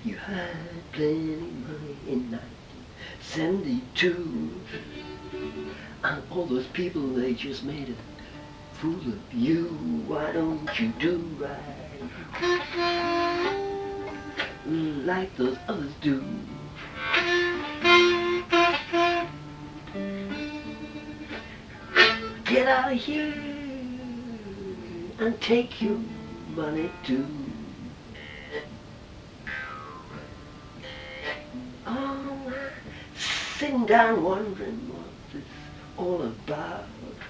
You had plenty money in 1972. And all those people, they just made a fool of you. Why don't you do right like those others do? Get out of here and take your money too. Oh, sitting down wondering what this all about.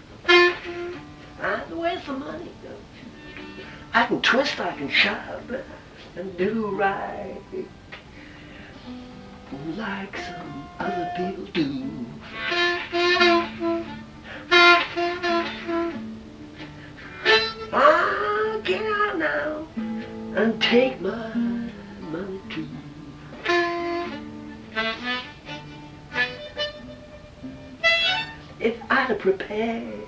Where's the money? I can twist, I can shout, and do right like some other people do. Get out now and take my money too. If I'd have prepared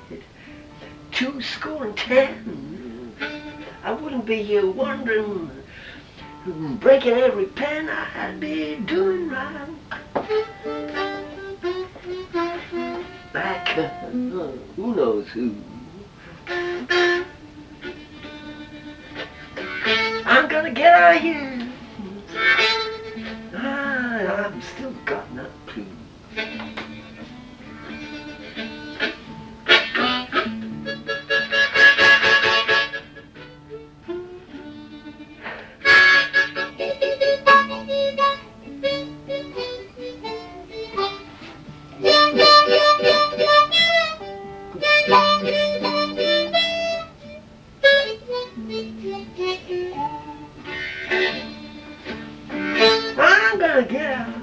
210, I wouldn't be here wondering, breaking every pen. I'd be doing right. Like who knows who. I'm gonna get out of here. I've still got that clue. I'm gonna get out,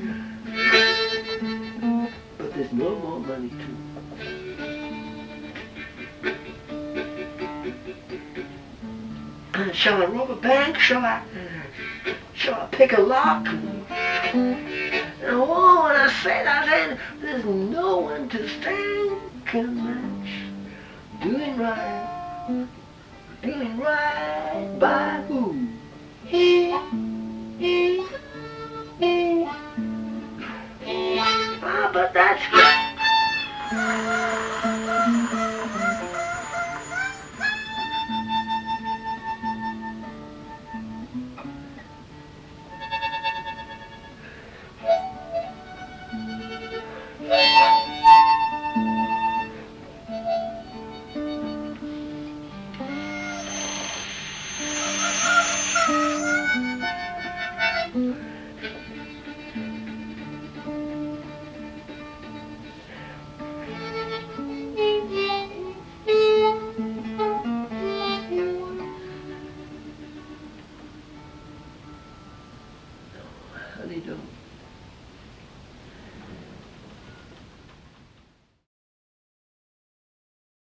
but there's no more money too. Shall I rob a bank? Shall I pick a lock? And oh, when I say that, then there's no one to stand can match doing right by who? But that's honey, don't.